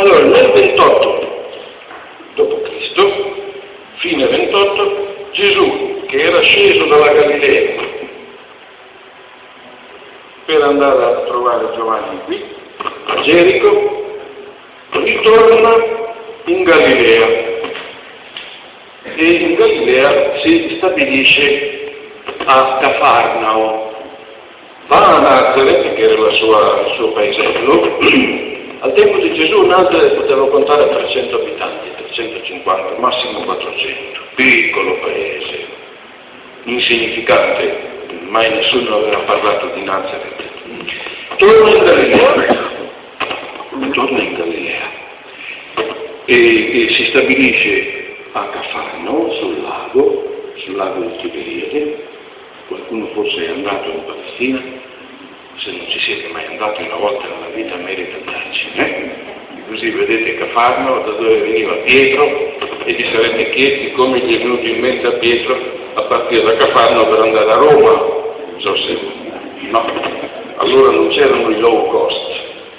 Allora, nel 28 d.C., fine 28, Gesù, che era sceso dalla Galilea per andare a trovare Giovanni qui, a Gerico, ritorna in Galilea e in Galilea si stabilisce a Cafarnao. Va a Nazareth, che era il suo paesello. Al tempo di Gesù Nazareth poteva contare 300 abitanti, 350, massimo 400, piccolo paese, insignificante, mai nessuno aveva parlato di Nazareth. Torna in Galilea e si stabilisce a Cafarnao, sul lago di Tiberiade. Qualcuno forse è andato in Palestina, se non ci siete mai andati una volta nella vita merita andarci, Così vedete Cafarnao, da dove veniva Pietro, e vi sarete chiesti come gli è venuto in mente a Pietro a partire da Cafarnao per andare a Roma. Non so se no, allora non c'erano i low cost.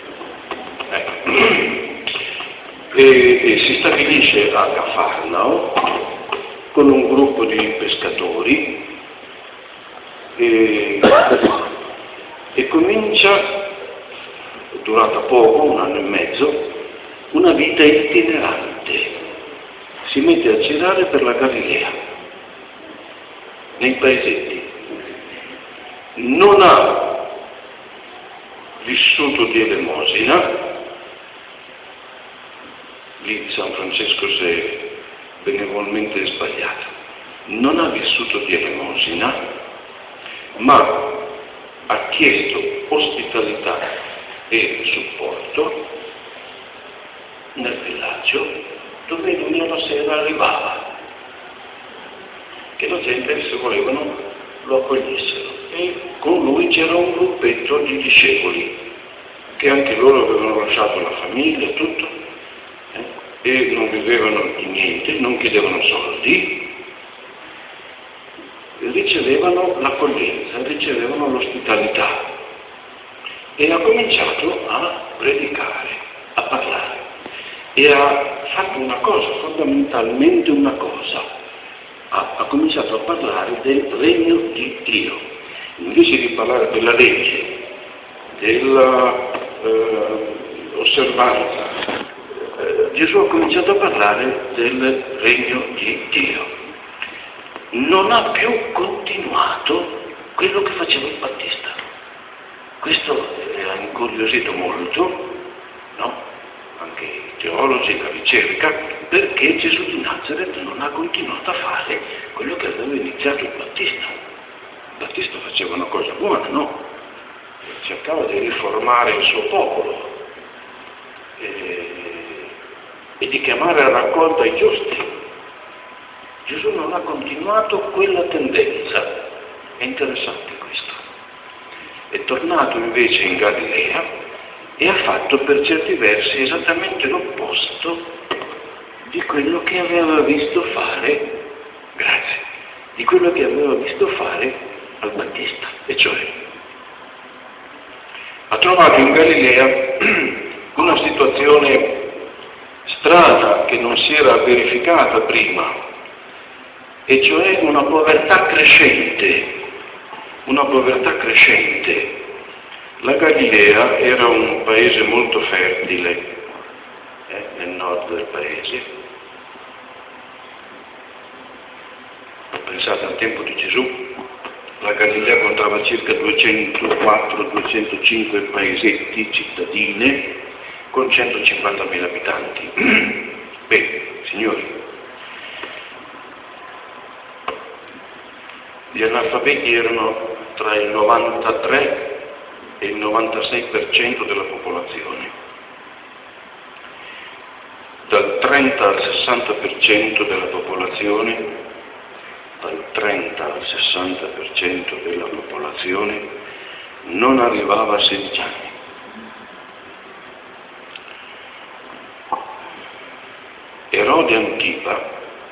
E si stabilisce a Cafarnao con un gruppo di pescatori e comincia, durata poco, 1 anno e mezzo, una vita itinerante. Si mette a girare per la Galilea, nei paesetti. Non ha vissuto di elemosina, lì San Francesco si è benevolmente sbagliato, non ha vissuto di elemosina, ma ha chiesto ospitalità e supporto nel villaggio dove lui alla sera arrivava, che la gente, se volevano, lo accogliessero. E con lui c'era un gruppetto di discepoli che anche loro avevano lasciato la famiglia, tutto, e non vivevano di niente, non chiedevano soldi, ricevevano l'accoglienza, ricevevano l'ospitalità, e ha cominciato a predicare, a parlare, e ha fatto una cosa, fondamentalmente una cosa, ha cominciato a parlare del regno di Dio. Invece di parlare della legge, dell'osservanza, Gesù ha cominciato a parlare del regno di Dio. Non ha più continuato quello che faceva il Battista. Questo ha incuriosito molto, no? Anche i teologi, la ricerca, perché Gesù di Nazareth non ha continuato a fare quello che aveva iniziato il Battista. Il Battista faceva una cosa buona, no? Cercava di riformare il suo popolo e di chiamare a raccolta i giusti. Gesù non ha continuato quella tendenza. È interessante questo. È tornato invece in Galilea e ha fatto per certi versi esattamente l'opposto di quello che aveva visto fare, di quello che aveva visto fare al Battista, e cioè ha trovato in Galilea una situazione strana che non si era verificata prima, e cioè una povertà crescente. La Galilea era un paese molto fertile, nel nord del paese. Pensate al tempo di Gesù, la Galilea contava circa 204-205 paesetti, cittadine, con 150.000 abitanti. Bene, signori, gli analfabeti erano tra il 93 e il 96% della popolazione. Dal 30 al 60% della popolazione, non arrivava a 16 anni. Erode Antipa,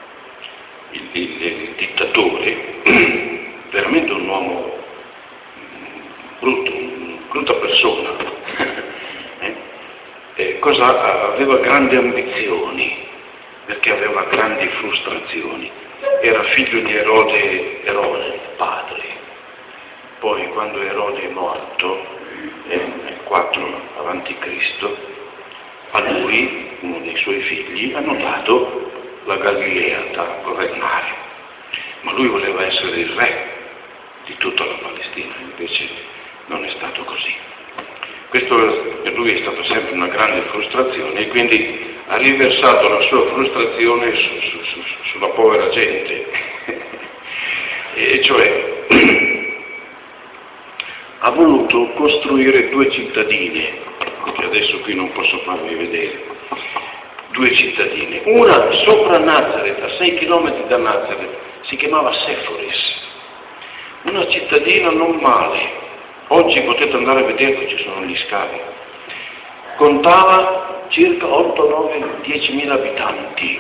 il dittatore, veramente un uomo brutto, brutta persona, aveva grandi ambizioni, perché aveva grandi frustrazioni. Era figlio di Erode, il padre. Poi quando Erode è morto, nel 4 avanti Cristo, a lui, uno dei suoi figli, hanno dato la Galilea da governare. Ma lui voleva essere il re di tutta la Palestina, invece non è stato così. Questo per lui è stato sempre una grande frustrazione e quindi ha riversato la sua frustrazione sulla povera gente. E cioè ha voluto costruire 2 cittadine, che adesso qui non posso farvi vedere, 2 cittadine. Una sopra Nazareth, a 6 km da Nazareth, si chiamava Seforis, una cittadina non male. Oggi potete andare a vederlo, ci sono gli scavi. Contava circa 8, 9, 10.000 abitanti.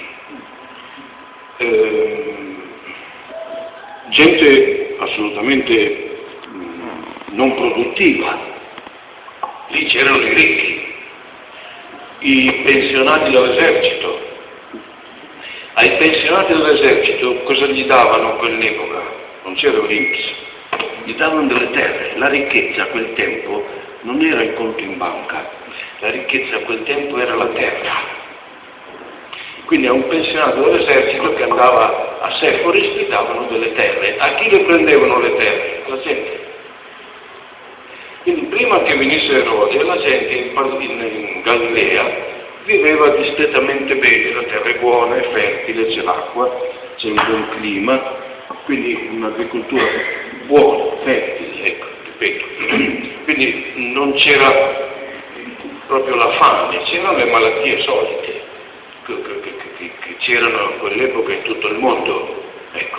Gente assolutamente non produttiva. Lì c'erano i ricchi, i pensionati dall'esercito. Ai pensionati dall'esercito cosa gli davano a quell'epoca? Non c'era l'INPS. Gli davano delle terre. La ricchezza a quel tempo non era il conto in banca, la ricchezza a quel tempo era la terra. Quindi a un pensionato dell'esercito che andava a Seforis gli davano delle terre. A chi le prendevano le terre? La gente. Quindi prima che venisse Erode, la gente in Galilea viveva discretamente bene, la terra è buona, è fertile, c'è l'acqua, c'è un buon clima, quindi un'agricoltura buona, fertile, ecco, ripeto. Quindi non c'era proprio la fame, c'erano le malattie solite che c'erano a quell'epoca in tutto il mondo, ecco.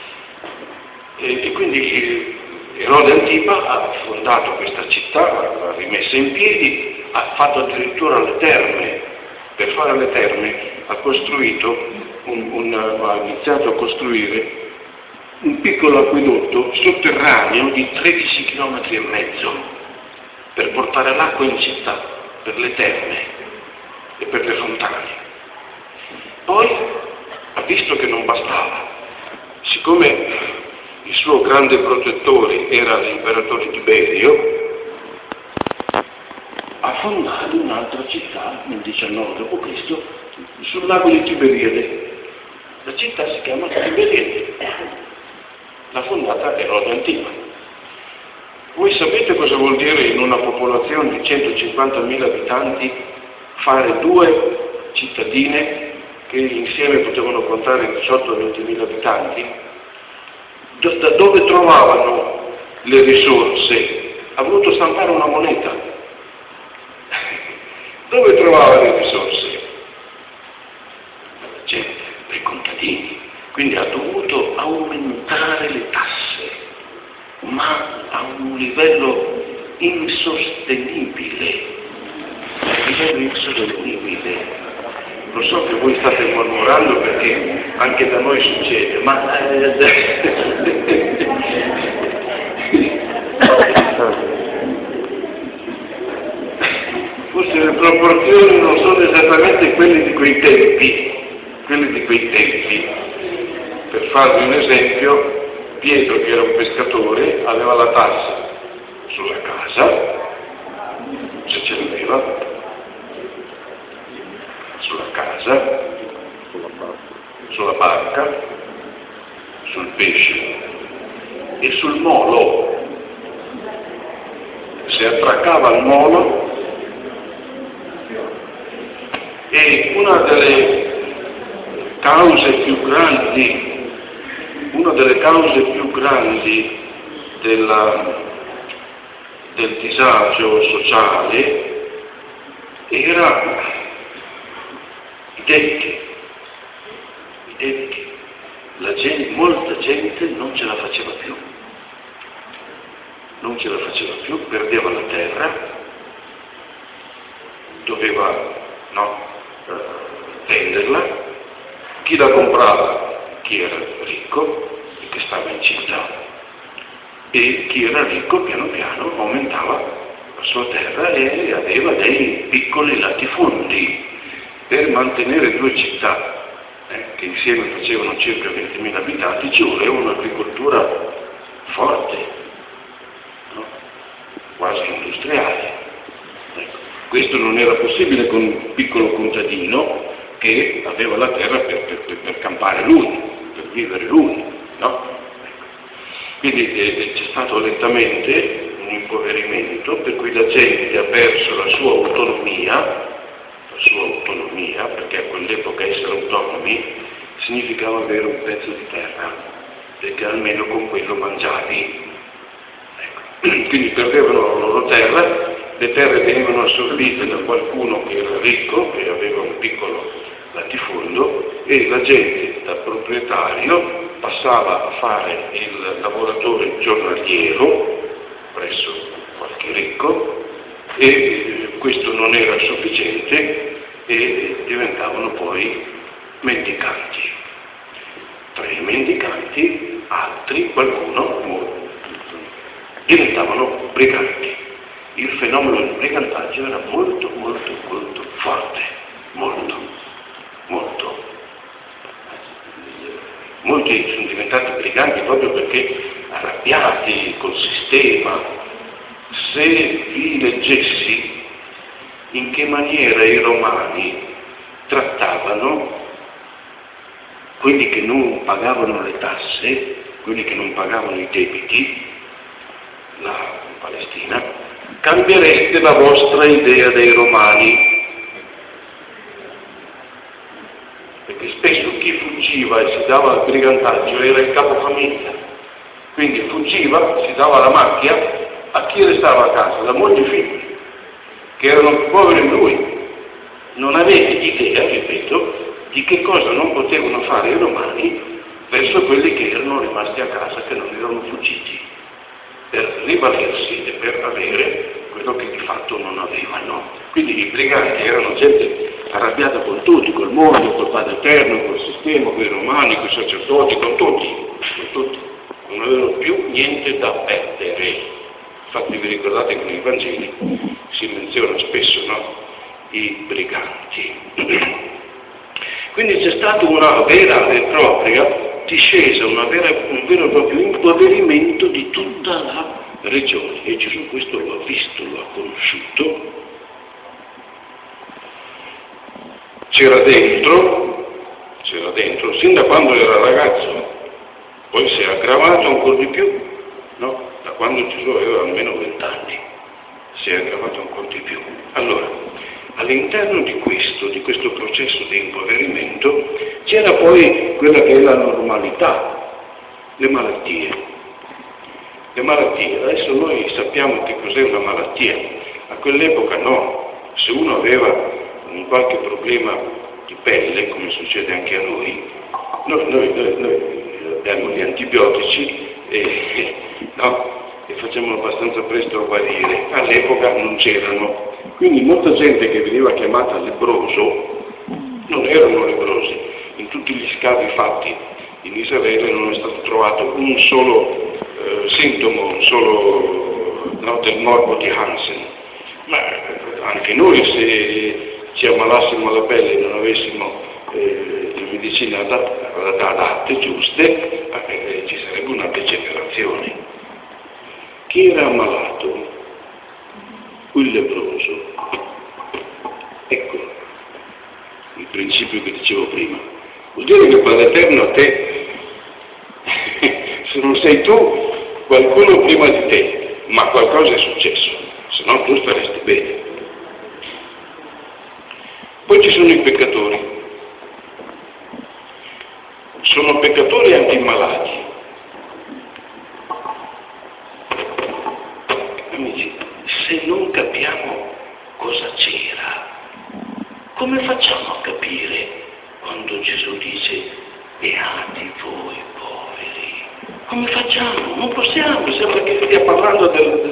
E quindi Erode Antipa ha fondato questa città, l'ha rimessa in piedi, ha fatto addirittura le terme. Per fare le terme ha costruito ha iniziato a costruire un piccolo acquedotto sotterraneo di 13 km e mezzo per portare l'acqua in città, per le terme e per le fontane. Poi ha visto che non bastava, siccome il suo grande protettore era l'imperatore Tiberio, ha fondato un'altra città nel 19 d.C. sul lago di Tiberiade. La città si chiama Tiberiade, l'ha fondata Erode Antipa. Voi sapete cosa vuol dire in una popolazione di 150.000 abitanti fare 2 cittadine che insieme potevano contare 18-20.000 abitanti? Da dove trovavano le risorse? Ha voluto stampare una moneta. Dove trovava le risorse? La gente, dai contadini. Quindi ha dovuto aumentare le tasse, ma a un livello insostenibile. Lo so che voi state mormorando perché anche da noi succede, ma forse le proporzioni non sono esattamente quelle di quei tempi. Per farvi un esempio, Pietro, che era un pescatore, aveva la tassa sulla casa, se ce l'aveva, sulla casa, sulla barca, sul pesce e sul molo. Se attraccava il molo, e una delle cause più grandi del disagio sociale era i debiti. Molta gente non ce la faceva più, perdeva la terra, doveva venderla. Chi la comprava? Chi era ricco e che stava in città, e chi era ricco piano piano aumentava la sua terra e aveva dei piccoli latifondi per mantenere due città che insieme facevano circa 20.000 abitanti. Ci voleva un'agricoltura forte, no? Quasi industriale. Ecco. Questo non era possibile con un piccolo contadino che aveva la terra per campare lui, per vivere lui, no? Ecco. Quindi c'è stato lentamente un impoverimento per cui la gente ha perso la sua autonomia, perché a quell'epoca essere autonomi significava avere un pezzo di terra, perché almeno con quello mangiavi. Ecco. Quindi perdevano la loro terra, le terre venivano assorbite da qualcuno che era ricco, che aveva un piccolo latifondo, e la gente da proprietario passava a fare il lavoratore giornaliero presso qualche ricco, e questo non era sufficiente e diventavano poi mendicanti. Tra i mendicanti qualcuno diventavano briganti. Il fenomeno del brigantaggio era molto forte, molto. Molti sono diventati briganti proprio perché arrabbiati col sistema. Se vi leggessi in che maniera i romani trattavano quelli che non pagavano le tasse, quelli che non pagavano i debiti, la Palestina, cambiereste la vostra idea dei romani. Perché spesso chi fuggiva e si dava al brigantaggio era il capofamiglia, quindi fuggiva, si dava la macchia a chi restava a casa, da molti figli, che erano più poveri di lui. Non avete idea, ripeto, di che cosa non potevano fare i romani verso quelli che erano rimasti a casa, che non erano fuggiti, per rivalersi e per avere quello che di fatto non avevano. Quindi i briganti erano gente arrabbiata con tutti, col mondo, col Padre Eterno, col sistema, con i romani, con i sacerdoti, con tutti. Non avevano più niente da perdere. Infatti vi ricordate che nei Vangeli si menziona spesso, no? I briganti. Quindi c'è stato una vera e propria discesa, un vero e proprio impoverimento di tutta la regione, e Gesù questo lo ha visto, lo ha conosciuto, c'era dentro, sin da quando era ragazzo, poi si è aggravato ancora di più, no? Da quando Gesù aveva almeno 20 anni, si è aggravato ancora di più. Allora, all'interno di questo processo di impoverimento, c'era poi quella che è la normalità, le malattie. Le malattie, adesso noi sappiamo che cos'è una malattia, a quell'epoca no, se uno aveva un qualche problema di pelle, come succede anche a noi abbiamo gli antibiotici e facciamo abbastanza presto a guarire. All'epoca non c'erano, quindi molta gente che veniva chiamata lebbroso non erano lebbrosi. In tutti gli scavi fatti in Israele non è stato trovato un solo sintomo, del morbo di Hansen. Ma anche noi, se ci ammalassimo la pelle e non avessimo le medicine adatte, giuste, ci sarebbe una degenerazione. Chi era ammalato? Il lebbroso. Ecco il principio che dicevo prima. Vuol dire che Padre Eterno a te, se non sei tu, qualcuno prima di te, ma qualcosa è successo, se no tu staresti bene. Poi ci sono i peccatori. Sono peccatori anche i malati. Amici, se non capiamo cosa c'era, come facciamo a capire quando Gesù dice beati voi poveri? Come facciamo? Non possiamo, sembra che stia parlando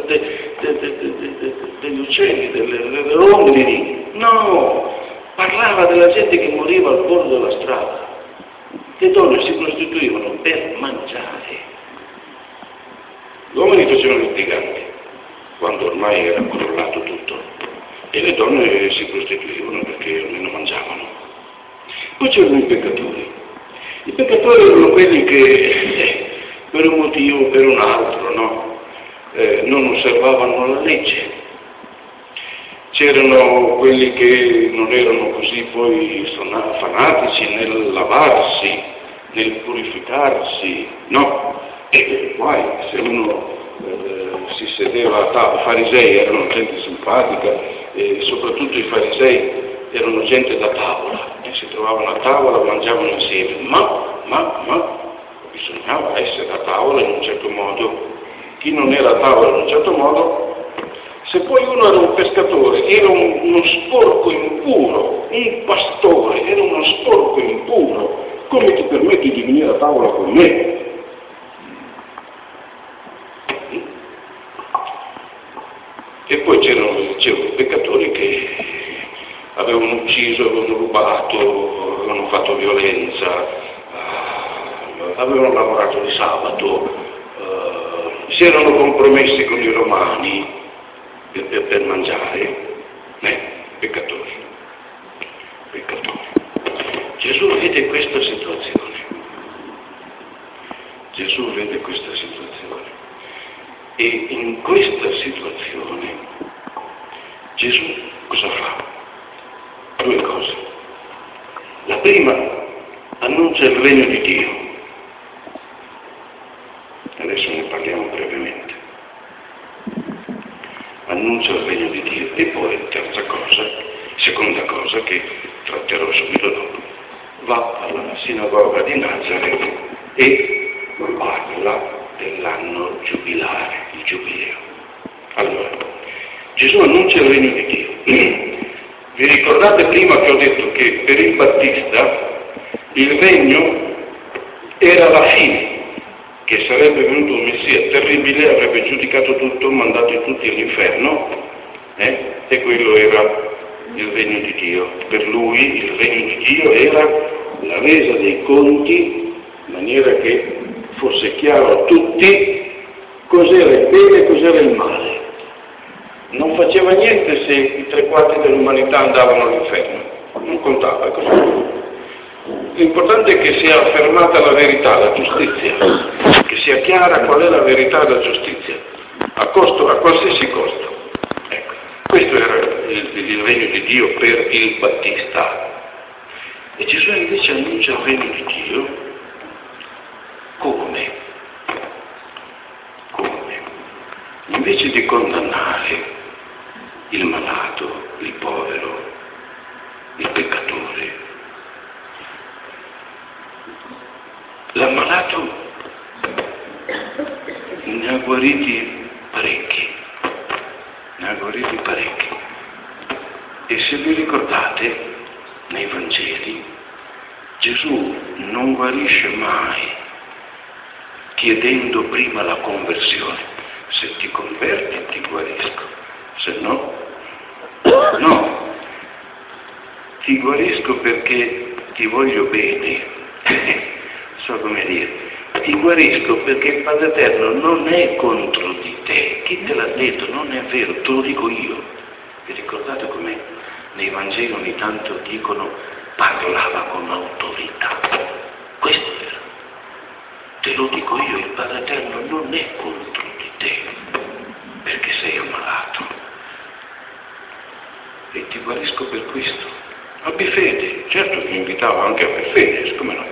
degli uccelli, delle rondini. No, parlava della gente che moriva al bordo della strada. Le donne si prostituivano per mangiare. Gli uomini facevano i briganti. quando ormai era crollato tutto, e le donne si prostituivano perché almeno mangiavano. Poi c'erano i peccatori. I peccatori erano quelli che per un motivo o per un altro, no? Non osservavano la legge. C'erano quelli che non erano così poi fanatici nel lavarsi, nel purificarsi, no? E guai, se uno si sedeva a tavola, i farisei erano gente simpatica, e soprattutto i farisei erano gente da tavola, si trovavano a tavola, mangiavano insieme, ma bisognava essere a tavola in un certo modo. Chi non era a tavola in un certo modo, se poi uno era un pescatore, era uno sporco impuro, un pastore, era uno sporco impuro, come ti permetti di venire a tavola con me? E poi c'erano peccatori che avevano ucciso, avevano rubato, avevano fatto violenza, avevano lavorato di sabato, si erano compromessi con i romani per mangiare. Peccatori. Gesù vede questa situazione. E in questa situazione Gesù cosa fa? Due cose. La prima, annuncia il regno di Dio. Adesso ne parliamo brevemente. Annuncia il regno di Dio. E poi, seconda cosa che tratterò subito dopo, va alla sinagoga di Nazareth e parla dell'anno giubilare, il giubileo. Allora, Gesù annuncia il regno di Dio. Vi ricordate prima che ho detto che per il Battista il regno era la fine, che sarebbe venuto un Messia terribile, avrebbe giudicato tutto, mandati tutti all'inferno, e quello era il regno di Dio. Per lui il regno di Dio era la resa dei conti, in maniera che fosse chiaro a tutti cos'era il bene e cos'era il male. Non faceva niente se i 3/4 dell'umanità andavano all'inferno, non contava così. L'importante è che sia affermata la verità, la giustizia, che sia chiara qual è la verità e la giustizia, a qualsiasi costo. Ecco, questo era il regno di Dio per il Battista. E Gesù invece annuncia il regno di Dio come? Invece di condannare il malato, il povero, il peccatore, l'ammalato ne ha guariti parecchi. E se vi ricordate, nei Vangeli, Gesù non guarisce mai chiedendo prima la conversione. Se ti converti ti guarisco, se no, no. Ti guarisco perché ti voglio bene. So come dire, ti guarisco perché il Padre Eterno non è contro di te. Chi te l'ha detto? Non è vero, te lo dico io. Vi ricordate come nei Vangeli ogni tanto dicono parlava con autorità? Questo è vero. Te lo dico io, il Padre Eterno non è contro di te, perché sei ammalato. E ti guarisco per questo. Abbi fede. Certo ti invitavo anche a per fede, come no?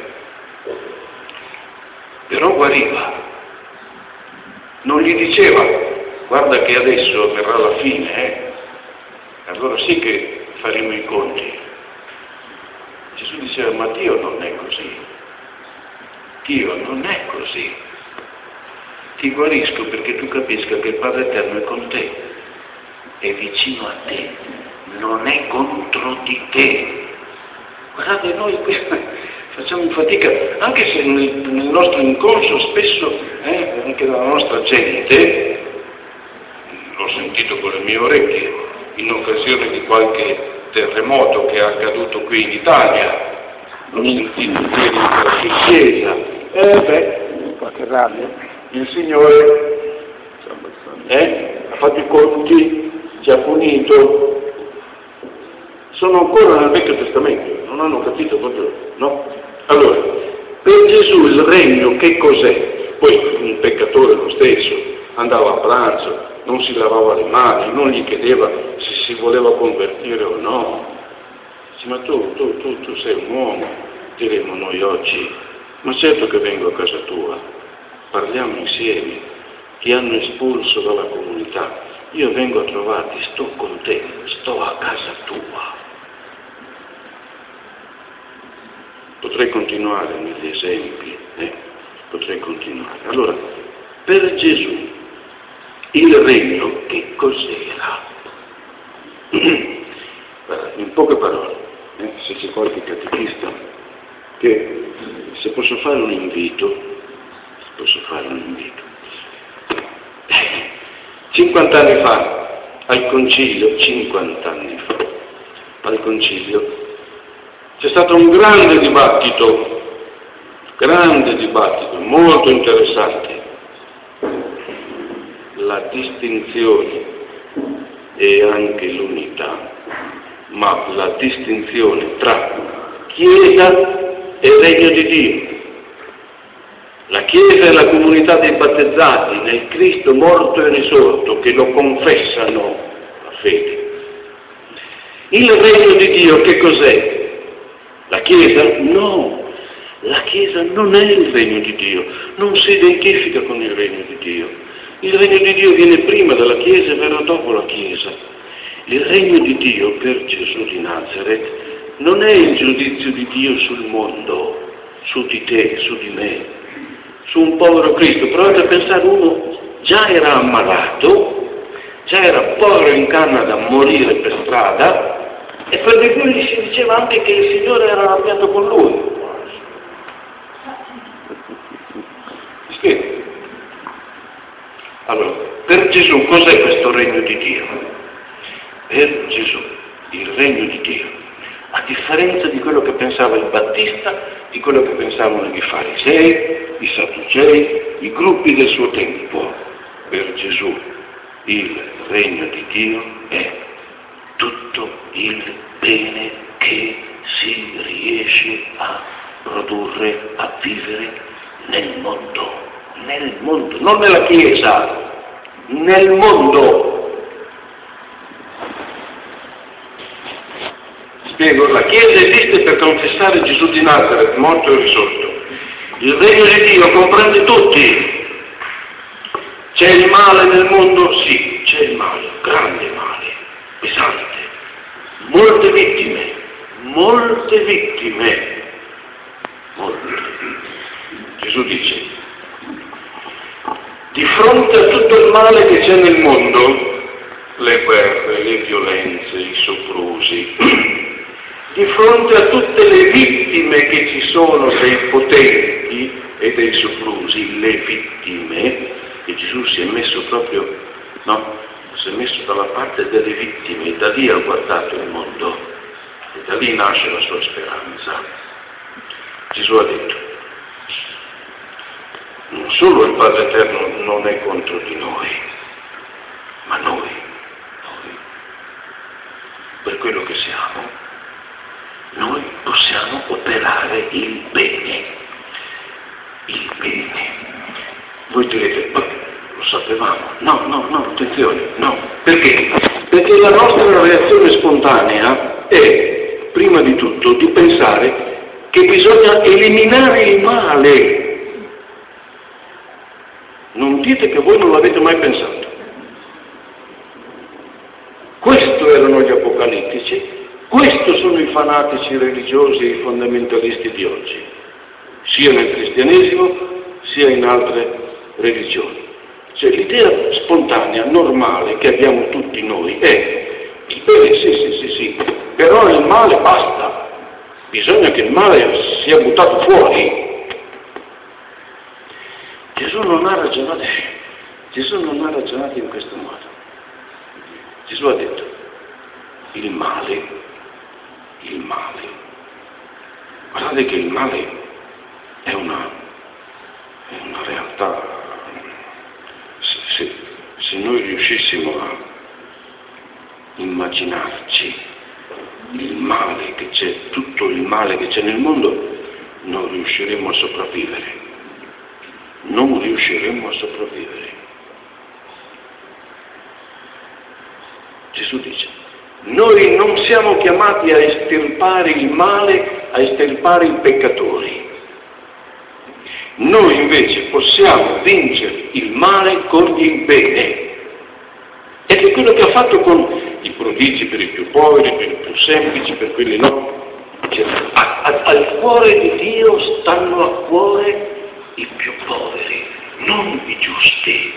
Però guariva. Non gli diceva, guarda che adesso verrà la fine, allora sì che faremo i conti. Gesù diceva, ma Dio non è così. Dio non è così. Ti guarisco perché tu capisca che il Padre Eterno è con te, è vicino a te, non è contro di te. Guardate, noi facciamo fatica, anche se nel nostro inconscio spesso, anche nella nostra gente, l'ho sentito con le mie orecchie, in occasione di qualche terremoto che è accaduto qui in Italia, l'ho sentito ieri in qualche chiesa, qualche rabbia, il Signore ha fatto i conti, ci ha punito. Sono ancora nel Vecchio Testamento, non hanno capito proprio, no? Allora, per Gesù il regno che cos'è? Poi un peccatore lo stesso, andava a pranzo, non si lavava le mani, non gli chiedeva se si voleva convertire o no. Dice, ma tu sei un uomo, diremo noi oggi, ma certo che vengo a casa tua, parliamo insieme, ti hanno espulso dalla comunità, io vengo a trovarti, sto con te, sto a casa tua. Potrei continuare negli esempi, potrei continuare. Allora, per Gesù il regno che cos'era? In poche parole, se c'è qualche catechista, che se posso fare un invito, 50 anni fa, al concilio, 50 anni fa, al concilio, c'è stato un grande dibattito, molto interessante, la distinzione e anche l'unità, ma la distinzione tra Chiesa e Regno di Dio. La Chiesa è la comunità dei battezzati nel Cristo morto e risorto che lo confessano a fede. Il Regno di Dio che cos'è? La Chiesa? No, la Chiesa non è il Regno di Dio, non si identifica con il Regno di Dio. Il Regno di Dio viene prima della Chiesa e verrà dopo la Chiesa. Il Regno di Dio per Gesù di Nazareth non è il giudizio di Dio sul mondo, su di te, su di me, su un povero Cristo. Provate a pensare, uno già era ammalato, già era povero in canna da morire per strada, e per di più gli si diceva anche che il Signore era arrabbiato con lui. Spiego. Allora, per Gesù cos'è questo regno di Dio? Per Gesù il regno di Dio, a differenza di quello che pensava il Battista, di quello che pensavano i farisei, i sadducei, i gruppi del suo tempo, per Gesù il regno di Dio è tutto il bene che si riesce a produrre, a vivere nel mondo, non nella Chiesa, nel mondo. Spiego, la Chiesa esiste per confessare Gesù di Nazareth, morto e risorto. Il regno di Dio comprende tutti. C'è il male nel mondo? Sì, c'è il male, grande male, pesante. Molte vittime. Gesù dice, di fronte a tutto il male che c'è nel mondo, le guerre, le violenze, i soprusi, di fronte a tutte le vittime che ci sono dei potenti e dei soprusi, le vittime, e Gesù si è messo proprio, si è messo dalla parte delle vittime, e da lì ha guardato il mondo, e da lì nasce la sua speranza. Gesù ha detto, non solo il Padre Eterno non è contro di noi, ma noi, per quello che siamo, noi possiamo operare il bene. Voi direte, lo sapevamo. No, attenzione, no. Perché? Perché la nostra reazione spontanea è, prima di tutto, di pensare che bisogna eliminare il male. Non dite che voi non l'avete mai pensato. Questo erano gli apocalittici, questo sono i fanatici religiosi e i fondamentalisti di oggi, sia nel cristianesimo sia in altre religioni. Cioè l'idea spontanea, normale che abbiamo tutti noi è il bene, sì, però il male basta, bisogna che il male sia buttato fuori. Gesù non ha ragionato in questo modo. Gesù ha detto, il male, guardate che il male è una realtà, se noi riuscissimo a immaginarci il male che c'è, tutto il male che c'è nel mondo, non riusciremo a sopravvivere. Non riusciremo a sopravvivere. Gesù dice, noi non siamo chiamati a estirpare il male, a estirpare i peccatori. Noi invece possiamo vincere il male con il bene. Ed è quello che ha fatto con i prodigi per i più poveri, per i più semplici, per quelli no. Cioè, al cuore di Dio stanno a cuore i più poveri, non i giusti.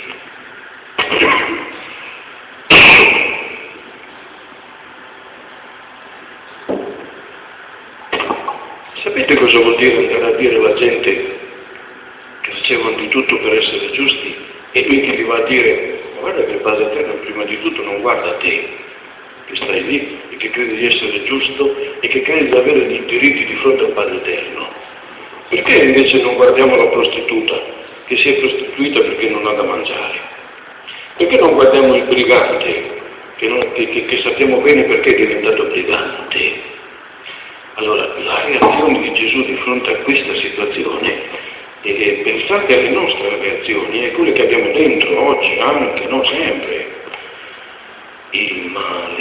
Sapete cosa vuol dire andare a dire alla gente che facevano di tutto per essere giusti e lui che gli va a dire: ma guarda che il Padre Eterno prima di tutto non guarda te, che stai lì e che credi di essere giusto e che credi di avere dei diritti di fronte al Padre Eterno. Perché invece non guardiamo la prostituta che si è prostituita perché non ha da mangiare? Perché non guardiamo il brigante che sappiamo bene perché è diventato brigante? Allora, la reazione di Gesù di fronte a questa situazione, pensate alle nostre reazioni, è quelle che abbiamo dentro oggi, anche, non sempre. Il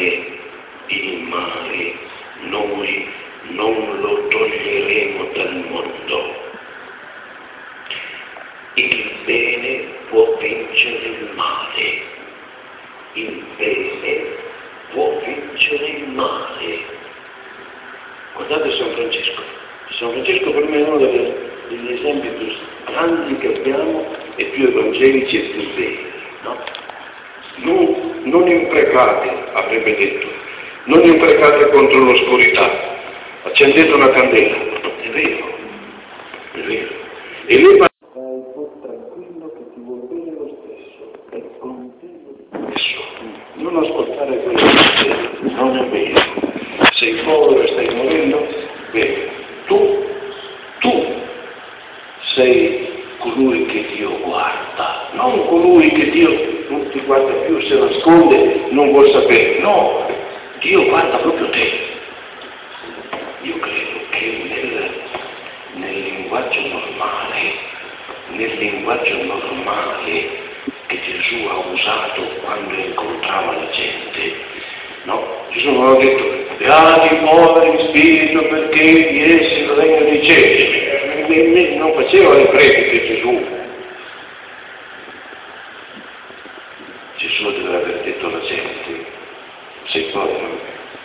male, noi non lo toglieremo dal mondo. Il bene può vincere il male. Il bene può vincere il male. Guardate San Francesco. San Francesco per me è uno degli esempi più grandi che abbiamo e più evangelici e più belli, no? Non imprecate, avrebbe detto, non imprecate contro l'oscurità, accendete una candela, è vero. E lui va tranquillo che ti vuol bene lo stesso, è contento lo stesso. Non ascoltare quello che dice, non è vero. Sei povero e stai morendo, bene, tu sei colui che Dio guarda, non colui che Dio non ti guarda più, si nasconde, non vuol sapere, no, Dio guarda proprio te. Io credo che nel linguaggio normale che Gesù ha usato quando incontrava la gente, no? Gesù non ha detto: beati i poveri in spirito perché di essi il regno dei cieli. Non faceva le prediche Gesù. Gesù deve aver detto alla gente: sei povero,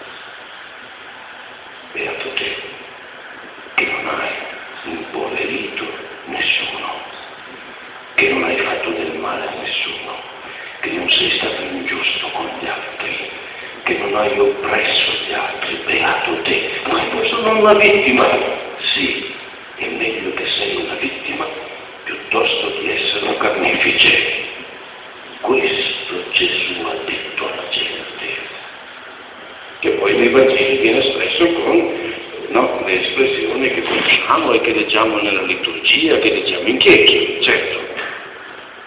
beato te, che non hai impoverito nessuno, che non hai fatto del male a nessuno, che non sei stato ingiusto con gli altri, che non hai oppresso gli altri, beato te. Ma io sono una vittima. Sì, è meglio che sei una vittima piuttosto di essere un carnefice. Questo Gesù ha detto alla gente, che poi nei Vangeli viene espresso con le espressioni che conosciamo e che leggiamo nella liturgia, che leggiamo in chiesa, certo.